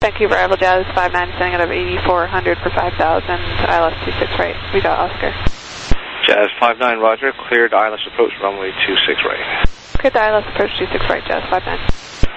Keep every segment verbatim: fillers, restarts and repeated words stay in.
Vancouver Arrival Jazz five nine, sending out of eighty-four hundred for five thousand, I L S two six right. We got Oscar. Jazz five nine, roger. Cleared I L S approach runway two six right. Cleared the I L S approach two six right, Jazz five nine.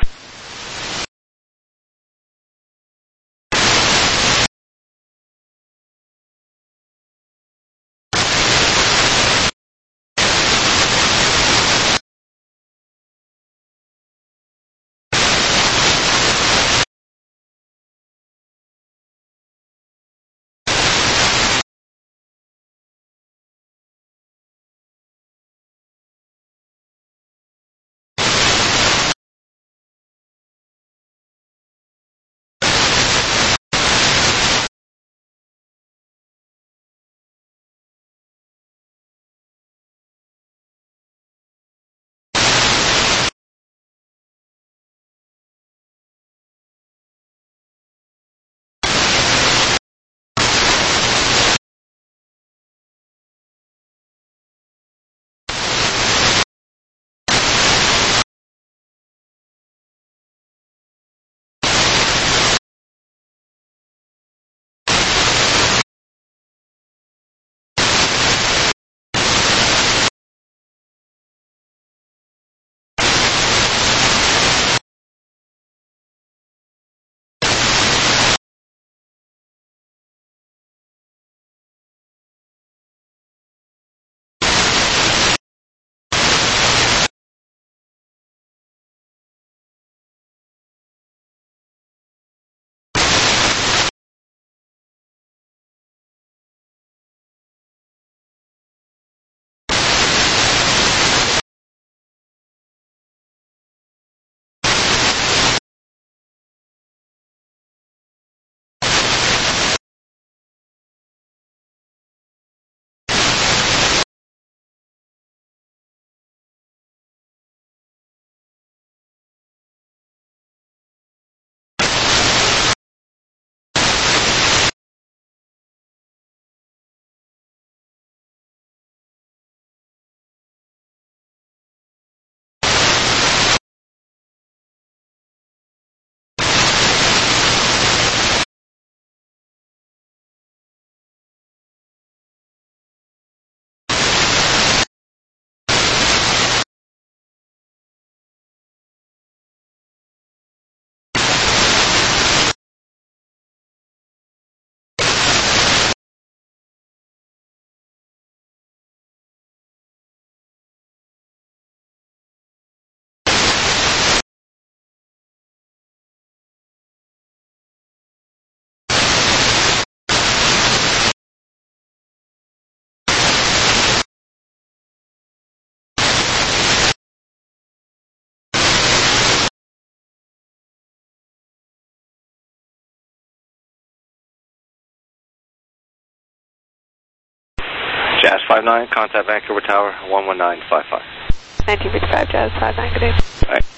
Jazz five nine, contact Vancouver Tower one one nine five five. nineteen fifty-five, Jazz five nine, good day. All right.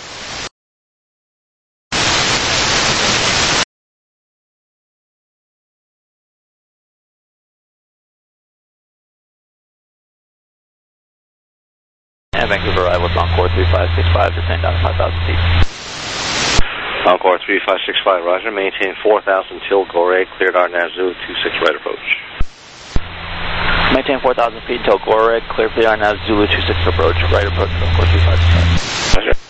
And Vancouver arrival, Encore three five six five, descend down to five thousand feet. Encore three five six five, roger. Maintain four thousand till Gore, cleared our Nazoo two six right approach. Maintain four thousand feet until Gore, clear for the R N A V Zulu two six approach, right approach, Encore three five six five. Roger.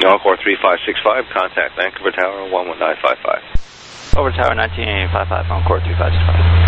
Encore three five six five, contact Vancouver Tower one one nine five five. Over Tower nineteen eight five five, Encore three five six five.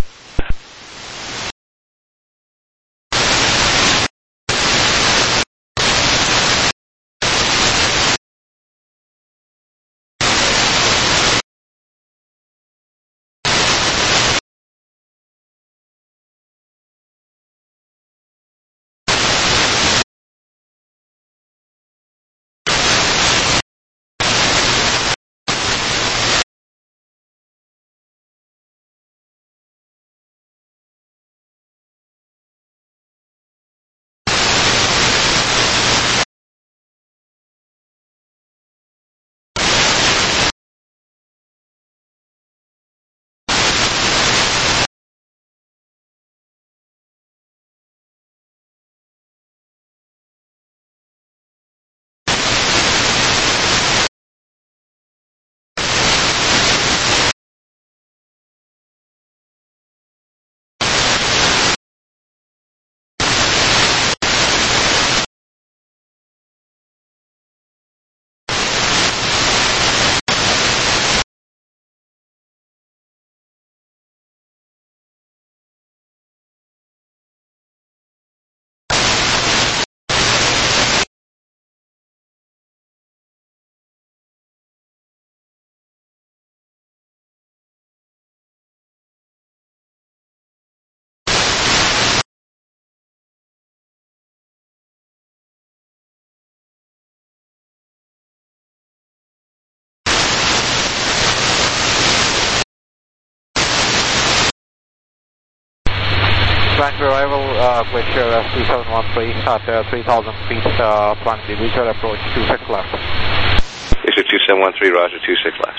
Vancouver arrival, uh, Glacier uh, two seven one three at uh, three thousand feet, uh, planning the visual approach two six left. Glacier two seven one three, roger, two six left.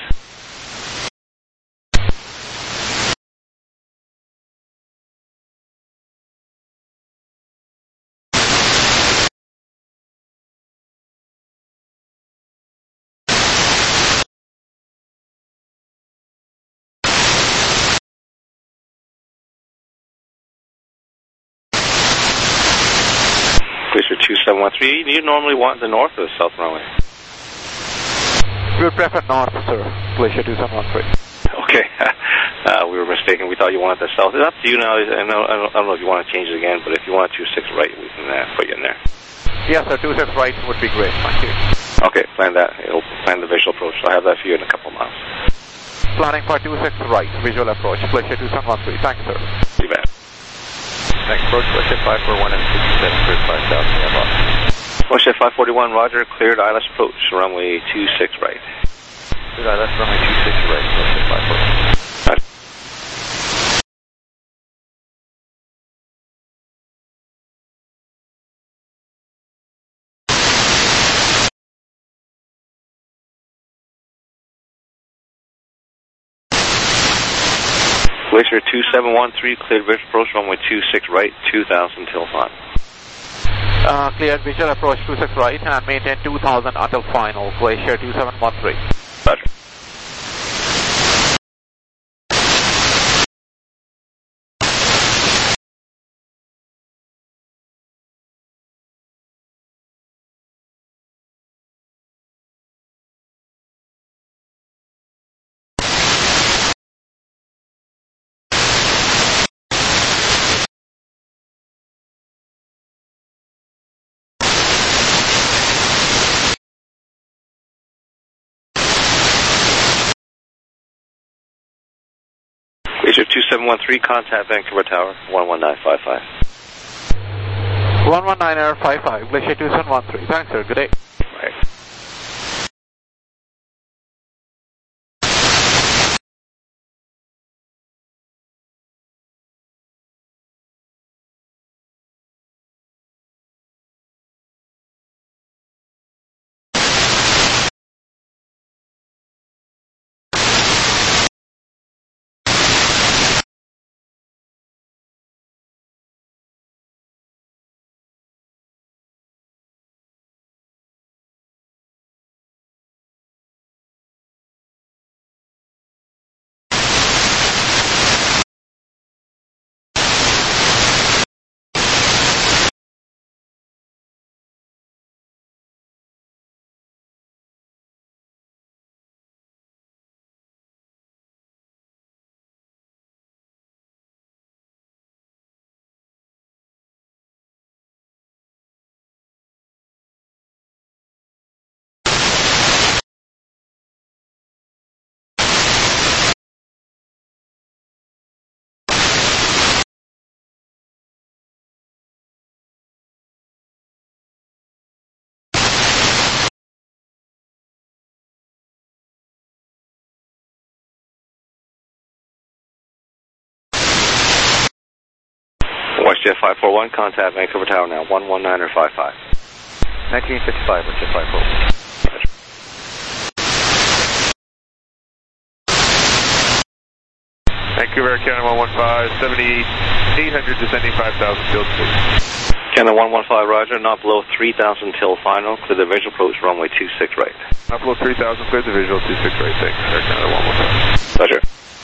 Glacier two seven one three, do you normally want the north or the south runway? We would prefer north, sir. Glacier two seven one three. Okay, uh, we were mistaken. We thought you wanted the south. It's up to you now. I don't, I don't, I don't know if you want to change it again, but if you want two six right, we can uh, put you in there. Yes, sir. two six right would be great. Thank you. Okay, plan that. It'll plan the visual approach. I'll have that for you in a couple of miles. Planning for two six right, visual approach. Glacier two seven one three. Thank you, sir. You bet. Next approach, Glacier five four one and sixty-seven, cleared five thousand, yeah, boss. Glacier five forty-one, roger, cleared I L S approach, runway two six right. Cleared I L S, runway two six right, Glacier five forty-one. Roger. Glacier two seven one three, cleared visual approach, runway two six right, two thousand till final. Uh, cleared visual approach two six right and maintain two thousand until final. Glacier two seven one three. Roger. Glacier two seven one three, contact Vancouver Tower, one one nine five five. one one nine five five, Glacier two seven one three. Thanks, sir. Good day. Right. WestJet five four one, contact Vancouver Tower now, one one nine or five five. nineteen fifty-five, WestJet five four one. Vancouver, Canada one one five, seventy-eight hundred descending five thousand, field speed. Canada one one five, roger, not below three thousand till final, clear the visual approach, runway two six right. Not below three thousand, clear the visual, two six right, thanks, Air Canada one one five. Pleasure.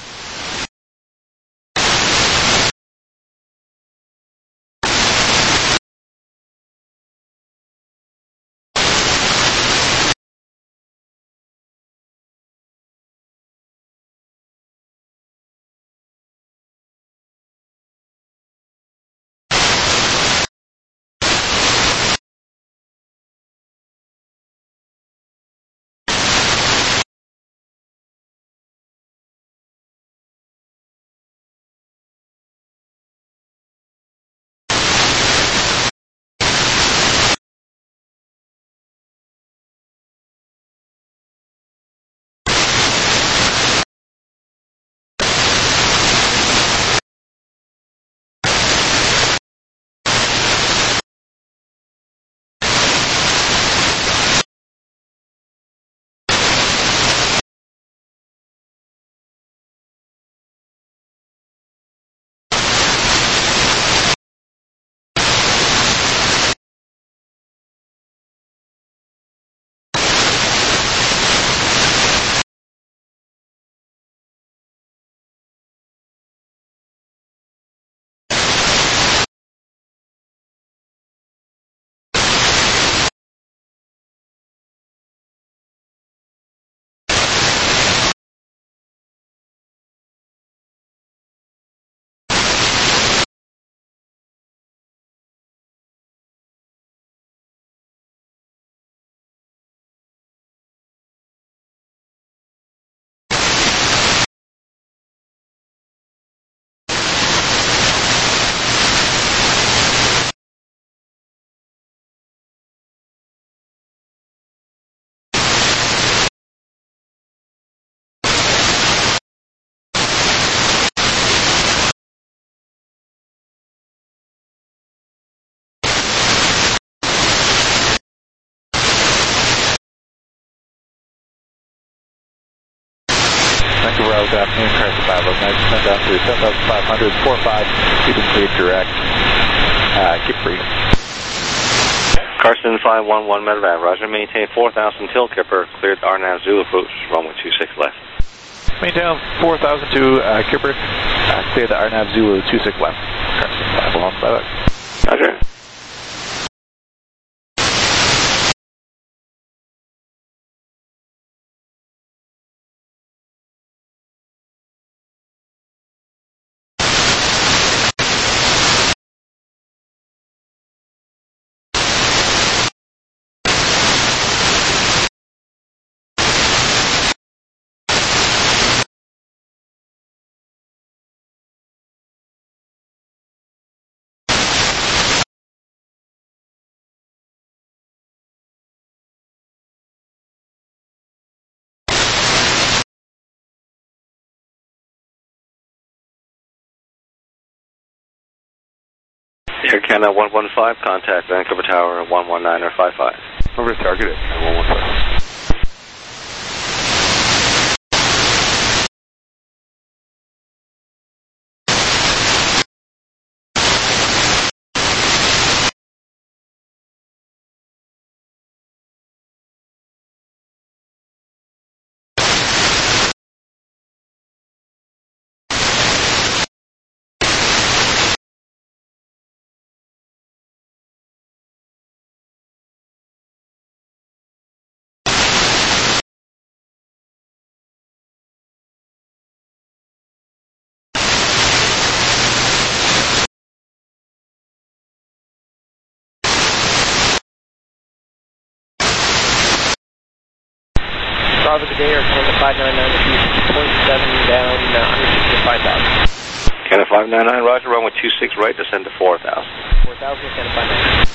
Vancouver, good afternoon, Carson five oh nine, descend down to seven thousand five hundred, four five, keep it clear direct, uh, keep free. Carson five one one, Medevac, roger, maintain four thousand till Kipper, cleared R N A V Zulu approach, runway two six left. Maintain four thousand to uh, Kipper, uh, clear the R N A V Zulu two six left. Carson five one, Medevac. Roger. Air Canada one one five, contact Vancouver Tower one one nine or five five. Over to target at one one five. Bravo today, or Canada five nine nine, point seven down, uh, one hundred sixty-five thousand. Canada five nine nine, roger, runway two six right, descend to four thousand. four thousand, Canada five nine nine.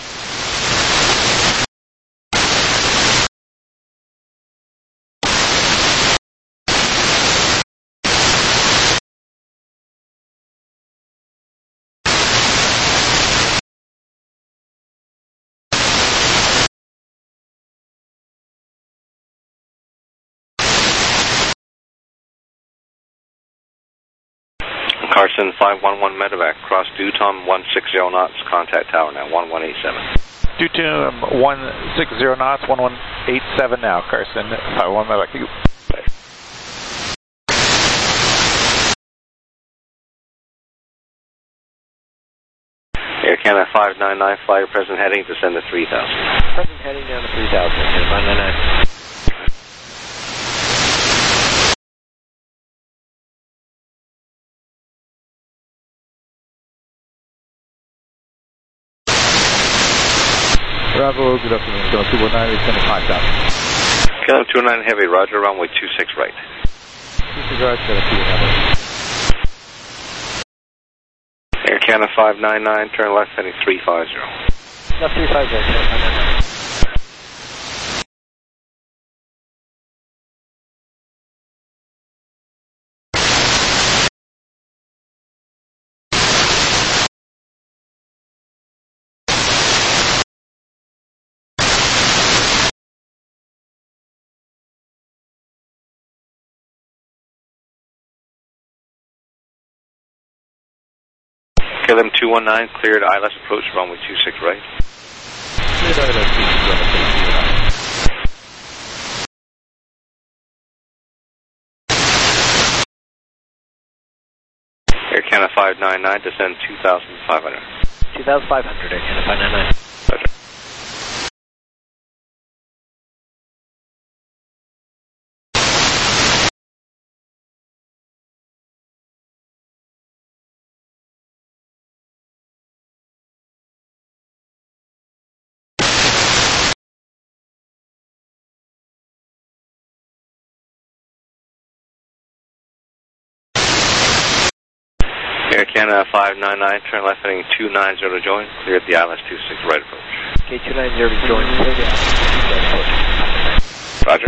Carson five one one Medevac, cross Dutom one six zero knots, contact tower now, one one eight seven. Dutom one six zero knots, one one eight seven now, Carson, five one Medevac. Air Canada five nine nine, fly your present heading, descend to three thousand. Present heading down to three thousand, and five nine nine. Bravo, good afternoon, Kilo two one nine, descend to five thousand. Kilo two one nine Heavy, roger, runway two six right. two six right, Kilo two one nine. Air Canada five nine nine, turn left heading three five zero. Left three five zero, five nine nine. K L M two one nine, cleared I L S approach, runway two six right. Cleared I L S, two six right. Air Canada five nine nine, descend two thousand five hundred. two thousand five hundred, Air Canada five nine nine. Roger. Air Canada five nine nine, turn left heading two nine zero to join, cleared the I L S two six right approach. K two nine zero to join, clear the I L S two six right approach. Roger.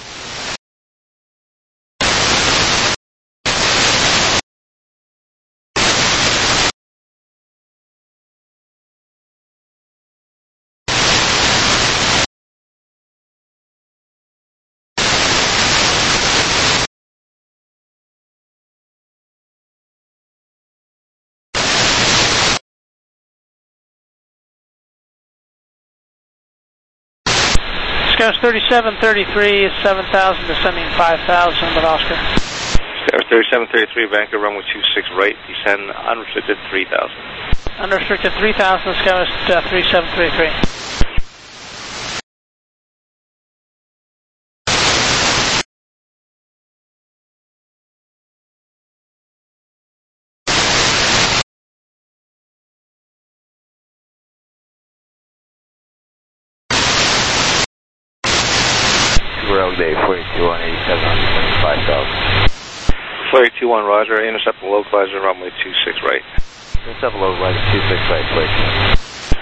Scout thirty-seven thirty-three, seven thousand, descending five thousand, with Oscar. Scout thirty-seven thirty-three, Vancouver, runway two six right, descend unrestricted three thousand. Unrestricted three thousand, Scout uh, thirty-seven thirty-three. Rail day, forty-two one eighty-seven, five thousand. Flurry two one, roger, intercept and localizer, runway two six right. Intercept and localizer, two six right, Flurry two one.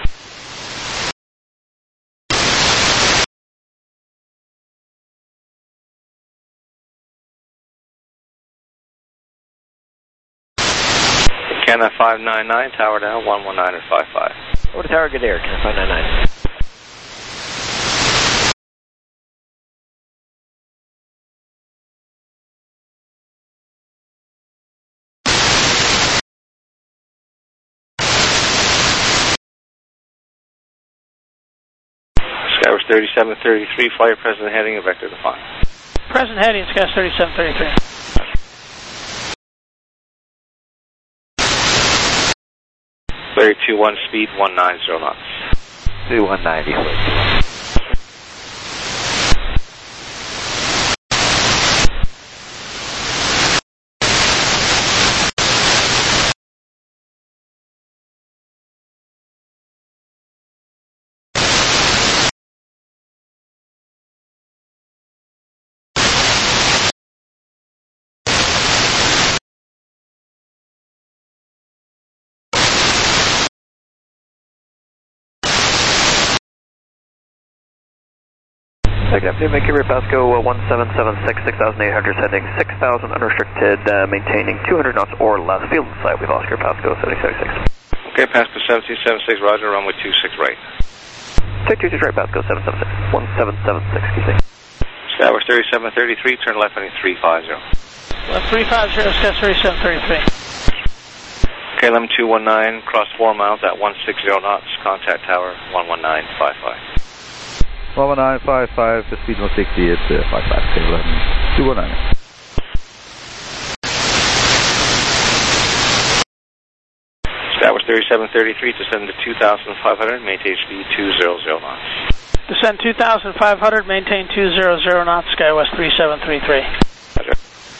Canada five nine nine, tower down, one one nine five five. Over to tower, good air, Canada five nine nine. Skyward thirty-seven thirty-three, fly your present heading and vector define. Present heading, Scout thirty-seven thirty-three. Flurry two one, speed one nine zero knots. two one ninety, Flurry two one. Good afternoon, Vancouver, Pasco, uh, one seven seven six, six thousand eight hundred, sending six thousand unrestricted, uh, maintaining two hundred knots or less. Field in sight with Oscar, Pasco, seventy seventy-six. Okay, Pasco seventeen seventy-six, roger, runway two six right. Take two six right, Pasco, seven seven six, one seven seven six, excuse me. Skyward thirty-seven thirty-three, turn left heading three five zero. Left three five zero, Scout thirty-seven thirty-three. K L M two one nine, cross four miles at one sixty knots, contact tower one one nine five five. one one nine five five, speed one sixty at uh, five five, K L M two one nine. Establish thirty-seven thirty-three, descend to two thousand five hundred, maintain speed two hundred knots. Descend two thousand five hundred, maintain two hundred knots, SkyWest three seven three three. Roger.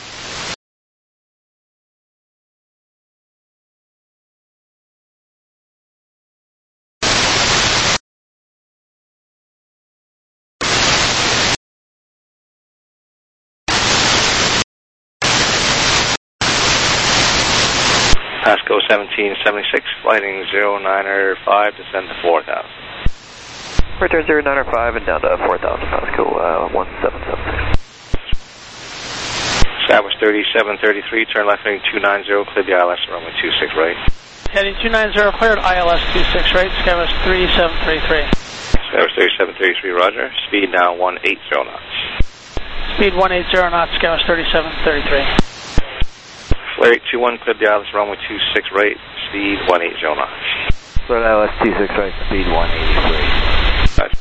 Pasco seventeen seventy-six, flighting zero nine five, descend to four thousand. Return zero nine five and down to four thousand, Pasco uh, one seven seven six. Establish thirty-seven thirty-three, turn left heading two nine zero, clear the I L S runway two six right. Heading two nine zero, cleared, I L S two six right, SkyWest three seven three three. Establish thirty-seven thirty-three, roger. Speed now one eighty knots. Speed one eighty knots, SkyWest thirty-seven thirty-three. Flare eight two one, clear the I L S runway two six right, speed one eighty knots. Clear I L S two six right, speed one eighty-three. Roger.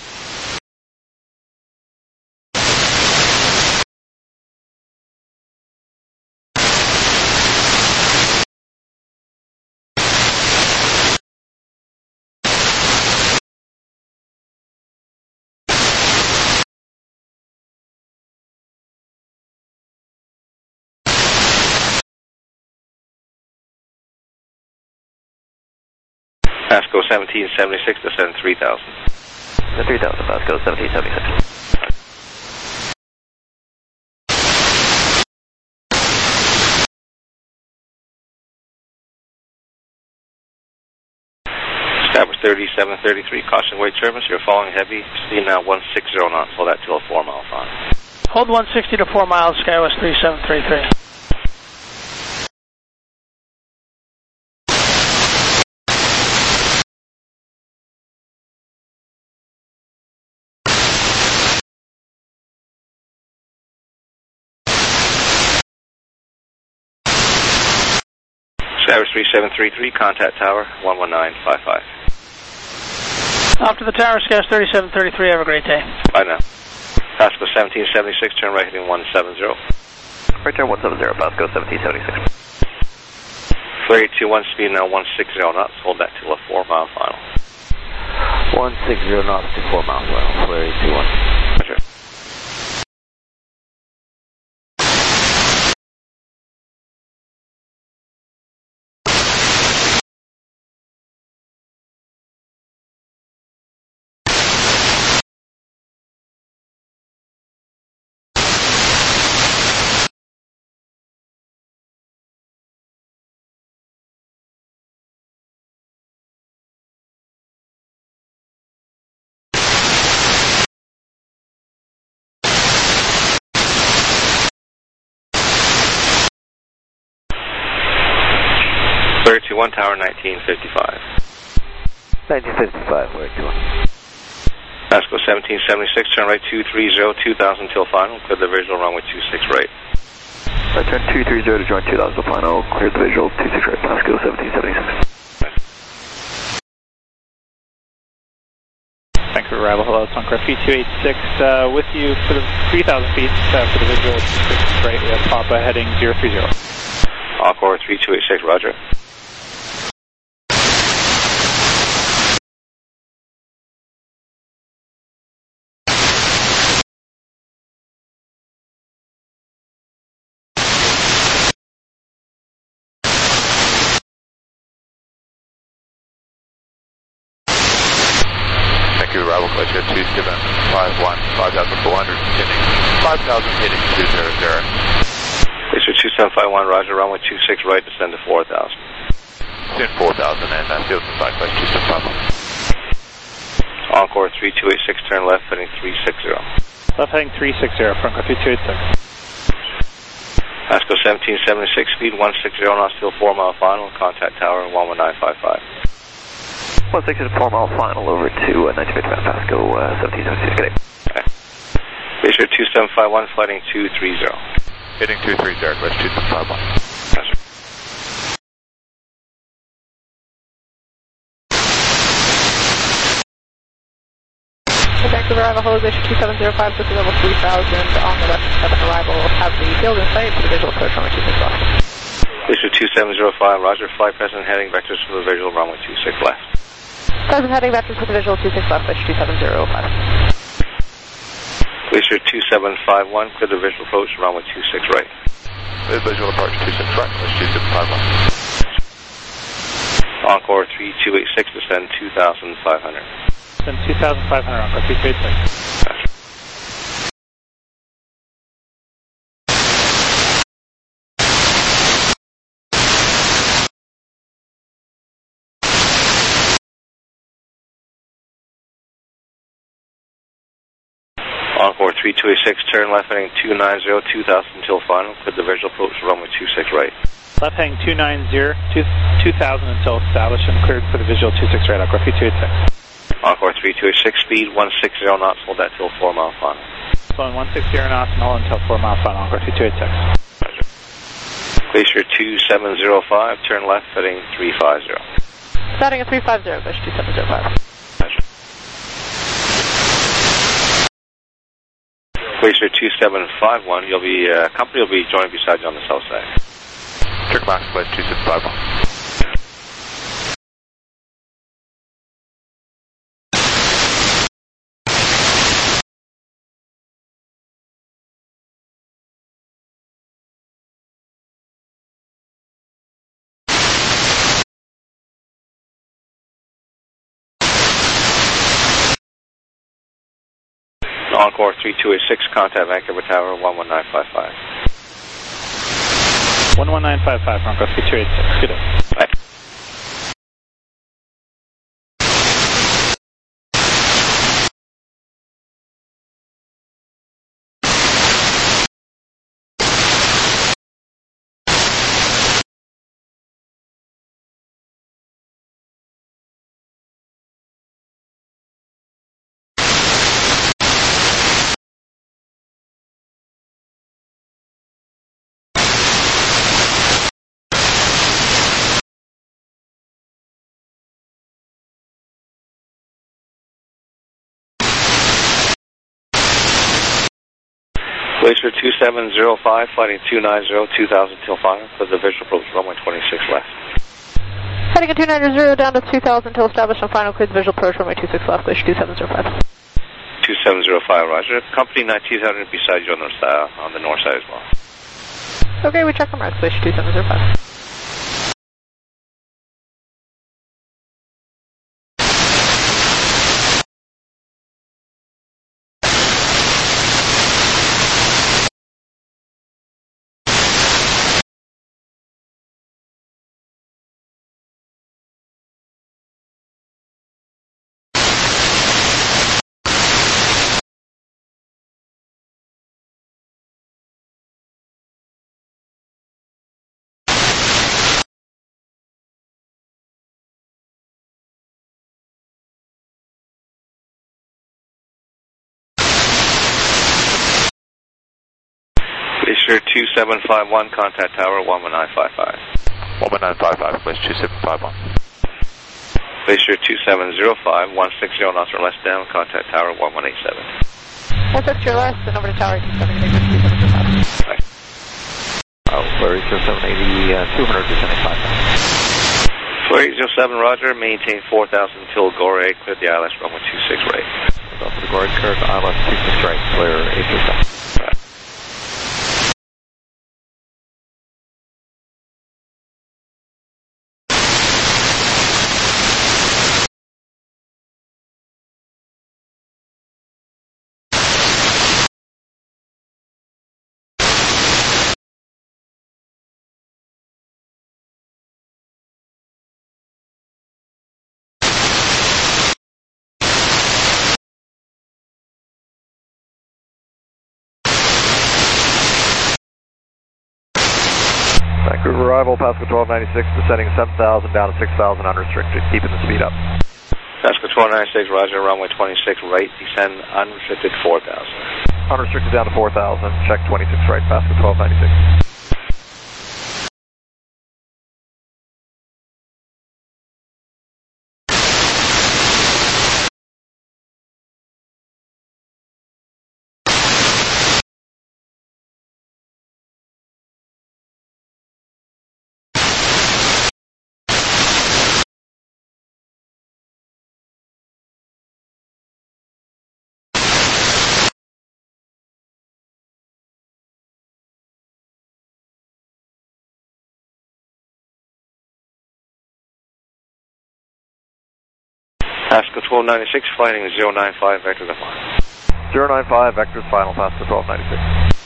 Pasco seventeen seventy-six, descend three thousand. three thousand, Pasco seventeen seventy-six. Establish thirty-seven thirty-three, caution weight turbulence, you're following heavy, speed now one sixty knots, hold that till a four mile final. Hold one sixty to four miles, SkyWest three seven three three. Establish three seven three three, contact tower one one nine five five. Off to the tower, SkyWest thirty-seven thirty-three, have a great day. Bye now. Pasco seventeen seventy-six, turn right heading one seventy. Return one seventy, Pasco seventeen seventy-six. Flare eight two one, speed now one sixty knots, hold that till a four mile final. one sixty knots to four miles well, flare eight two one. Roger. Flare two one, tower nineteen fifty-five. nineteen fifty-five, flare two one. Pasco seventeen seventy-six, turn right two three zero, two thousand till final, clear the visual runway two six right. Return two three zero to join two thousand final, clear the visual two six right, Pasco seventeen seventy-six. Thanks for arrival. Hello, it's Suncrest V two eighty-six uh, with you for the three thousand feet uh, for the visual two six right, uh, Papa heading zero three zero. Encore three two eight six, roger. Arrival Glacier two seven five one, five thousand four hundred, heading five thousand, heading two hundred. Glacier two seven five one, roger, runway two six right, descend to four thousand. Descend four thousand and uh, field from Cyclist two seven five one. Encore three two eight six, turn left heading three six zero. Left heading three six zero, front car two two eight six. Pasco seventeen seventy-six, speed one sixty knots, still four mile final, contact tower one one nine five five. one sixty to four mile final over to uh, nineteen fifty-five, Pasco uh, seventeen seventy-six, good day. Okay. Glacier two seven five one, flighting two three zero. Heading two three zero, Glacier two seven five one. Yes, sir. Vancouver arrival, hold Glacier two seven zero five, Pacific level three thousand on the West seven arrival. Have the field in sight for the visual approach runway two six left. Glacier two seven zero five, roger, flight present heading vectors for the visual runway two six left. Present heading vectors for the visual two six left, Glacier two seven zero five. Glacier two seven five one, clear the visual approach runway two six right. Clear visual approach two six right, Glacier two seven five one. Encore three two eight six, descend two thousand five hundred. Descend two thousand five hundred, Encore three two eight six. Gotcha. Encore three two eight six, turn left heading two nine zero, two thousand until final, clear the visual approach runway two six right. Left heading two nine zero, two thousand until established and cleared for the visual two six right, Encore three two eight six. Encore three two eight six, speed one six zero knots, hold that till four mile final. Flowing one six zero knots and hold until four mile final, Encore two two eight six. Roger. Glacier two seven zero five, turn left heading three five zero. Starting at three five zero, Glacier two seven zero five. Roger. Glacier two seven five one, you'll be, uh, company will be joining beside you on the south side. Trick Max, Glacier two seven five one. Encore three two eight six, contact Vancouver Tower one one nine five five. one one nine five five, Encore three two eight six. Good day. Right. Glacier two seven zero five, flighting two nine zero, two thousand till final, for the visual approach runway twenty-six left. Heading at two nine zero down to two thousand till established on final, clear the visual approach runway two six left, Glacier two seven zero five. two seven zero five, roger. Company nineteen hundred beside you on the, uh, on the north side as well. Okay, we check our marks, Glacier two seven zero five. Glacier two seven five one, contact tower one one nine five five. one one nine five five, Glacier two seven five one. Glacier two seven zero five, one six zero knots or less down, contact tower one one eight seven. one six zero less, then over to tower two seven eight two seven zero five. Right. Oh, Flurry zero seven eighty, uh, two hundred, descending five thousand. Flurry zero seven, roger, maintain four thousand till Goree, clear the I L S runway two six right. Go for the Goree curve, I L S two six right, clear eight percent. Right. Vancouver arrival, Pasco twelve ninety-six, descending seven thousand down to six thousand unrestricted, keeping the speed up. Pasco twelve ninety-six, roger, runway twenty-six right, descend unrestricted four thousand. Unrestricted down to four thousand, check twenty-six right, Pasco twelve ninety-six. Pasco twelve ninety-six, flighting zero nine five, vector to final. zero nine five, vectors final, Pasco twelve ninety-six.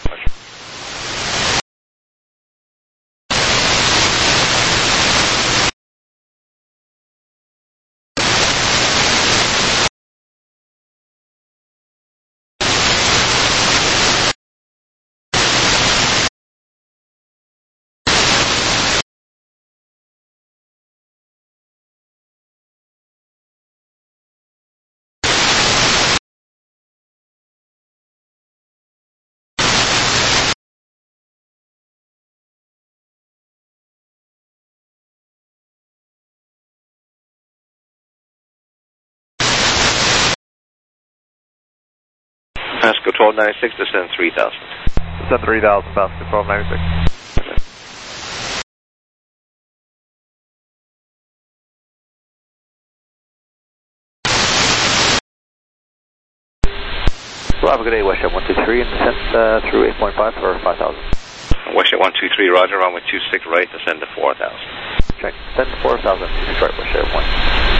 Pasco twelve ninety-six, descend three thousand. Descend three thousand, Pasco twelve ninety-six. Well, have a good day, Westjet one two three, and descend uh, through eight point five for five thousand. Westjet one two three, roger, runway two six right, descend to four thousand. Check, descend to four thousand, six right, Westjet one.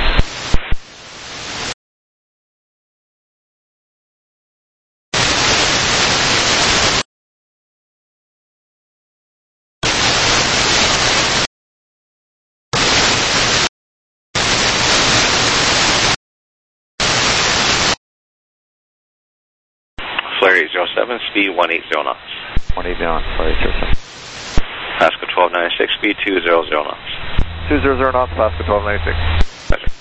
Flare eight zero seven, speed one eighty knots. one eighty knots, Flare eight zero seven. Pasco twelve ninety-six, speed two hundred knots. two hundred knots, Pasco twelve ninety-six. Roger.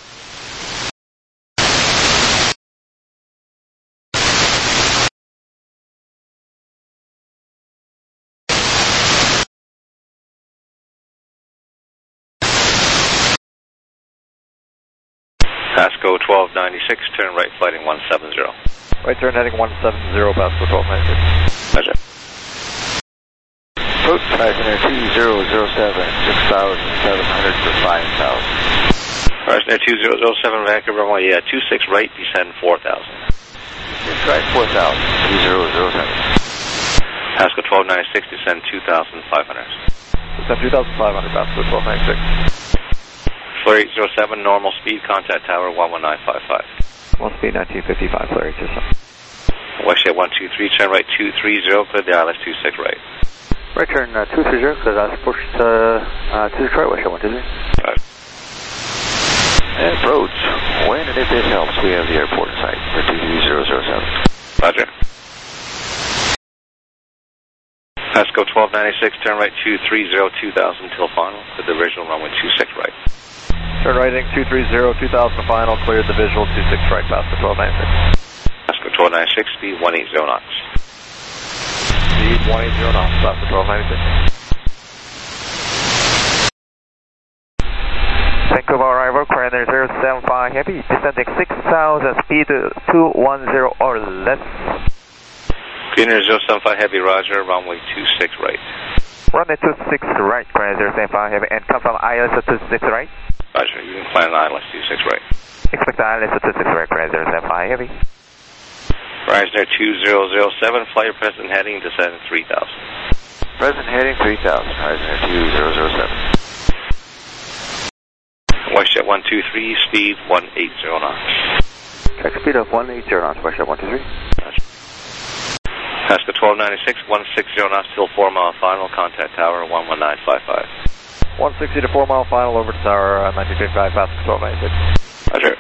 Pasco twelve ninety-six, turn right, flighting one seven zero. Right turn heading one seven zero, Pasco twelve ninety-six. Roger. Approach Ryanair two zero zero seven, six thousand seven hundred for five thousand. Ryanair two zero zero seven, Vancouver runway, yeah, two six right, descend four thousand. six right, four thousand, two zero zero seven. Pasco twelve ninety-six, descend two thousand five hundred. Descend two thousand five hundred, Pasco twelve ninety-six. Flare eight zero seven, normal speed, contact tower one one nine five five. One speed nineteen fifty-five, Flare eight zero seven. Westjet one two three, turn right two three zero, clear the I L S two six right. Right turn uh, two three zero, clear the I L S push to uh, to Detroit, Westjet one two three. Right. And approach. When and if it helps, we have the airport in sight for two zero zero seven. Roger. Pasco twelve ninety-six, turn right two three zero, two thousand till final, to the original runway two six right. Turn right heading two three zero, two thousand final, cleared the visual two six right, Pasco twelve ninety-six. Pasco twelve ninety-six, speed one eighty knots. Speed one eighty knots, Pasco twelve ninety-six. Vancouver arrival, Ryanair zero seven five Heavy, descending six thousand, speed two one zero or less. Ryanair zero seven five Heavy, roger, runway two six right. Runway two six right, Ryanair zero seven five Heavy, and come from I L S two six right. Roger, you can climb the I L S two six right. Expect I L S two six right, Ryanair zero seven five Heavy. Ryanair two zero zero seven, flight present heading, descend three thousand. Present heading three thousand, Ryanair two zero zero seven. Westjet one two three, speed one eighty knots. Check speed of one eighty knots, Westjet one two three. Roger. Pasco twelve ninety-six, one sixty knots till four mile final, contact tower one one nine five five. one sixty to four mile final over to tower uh, nineteen fifty-five, Pasco twelve ninety-six. Roger.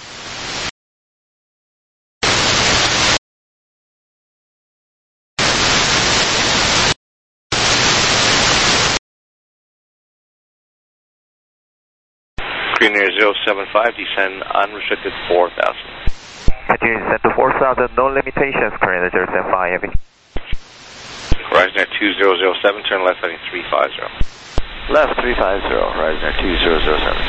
Ryanair zero seven five, descend unrestricted four thousand. Continue to descend to four thousand, no limitations, Ryanair zero seven five Heavy. Ryanair two zero zero seven, turn left heading three five zero. Left three five zero, Ryanair two zero zero seven.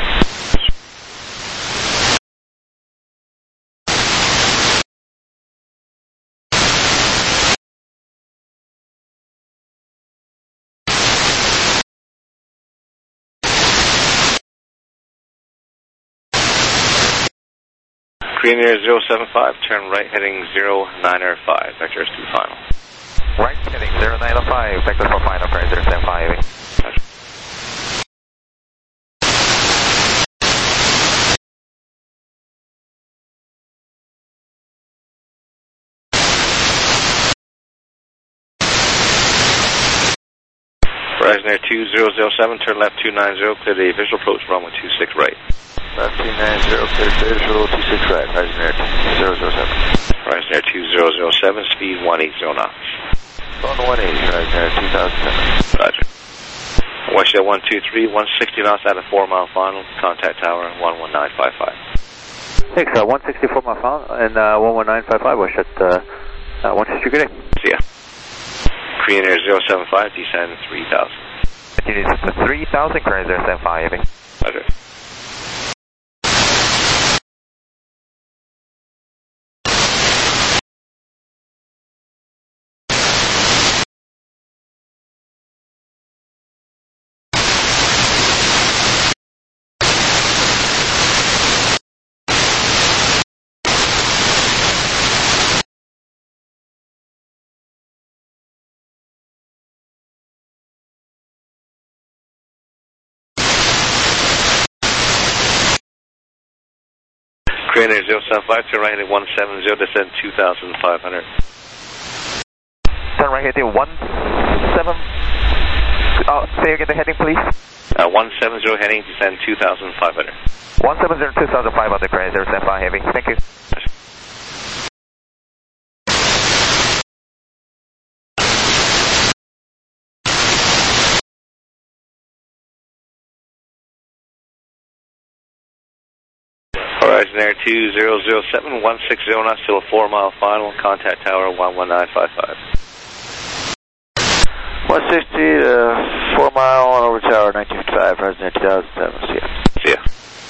Ryanair zero seven five, turn right heading zero nine five, vector two final. Right heading zero nine five, vector for final, Ryanair zero seven five Heavy. Horizon Air two zero zero seven, turn left two nine zero, clear the visual approach, runway two six right. Left two nine zero, clear visual, two six right, Horizon Air two zero zero seven. Horizon Air two zero zero seven, speed one eighty knots. Going to one eighty, Horizon Air two thousand seven. Roger. West Air one two three, one sixty knots at a four mile final, contact tower one one nine five five. Thanks, uh, one sixty-four mile final and uh, one one nine five five, West at uh, uh, one sixty, good day. See ya. Korean Air zero seven five, descend three thousand. It is three thousand, Korean zero seven five, heavy. Roger. Korean Air zero seven five, turn right heading one seven zero, descend two thousand five hundred. Turn right heading one seven. Uh, say again the heading, please. Uh, one seven zero heading, descend two thousand five hundred. one seven zero, two thousand five hundred, Korean zero seven five, heavy. Thank you. Horizon Air two zero zero seven, one six zero knots, still a four mile final, contact tower one one nine five five. one sixty to four mile on over tower nineteen fifty-five, Horizon Air two thousand seven. See ya. See ya.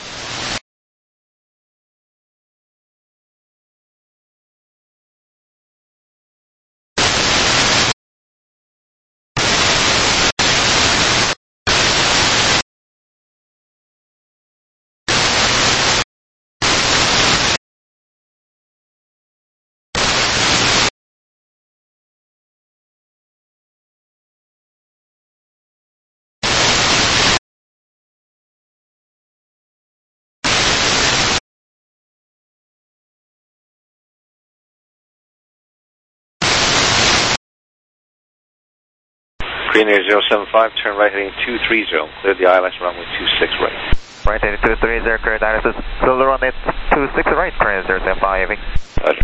Korean Air zero seven five, turn right heading two three zero, clear the I L S runway two six right. Right heading two three zero, clear the I L S, still runway two six right, Korean zero seven five, heavy. Roger.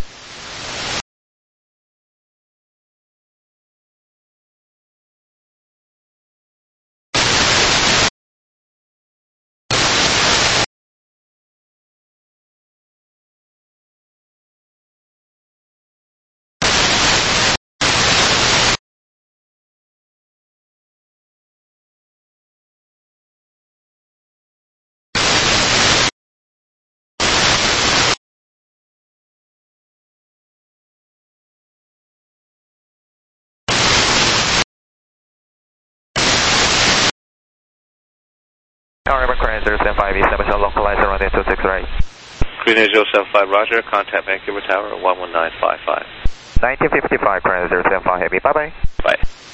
Tower Korean zero seven five, East Seven, localizer runway two six right. Korean Air zero seven five, roger, contact Vancouver Tower one one nine five five. nineteen fifty-five, Korean zero seven five, heavy, bye bye. Bye.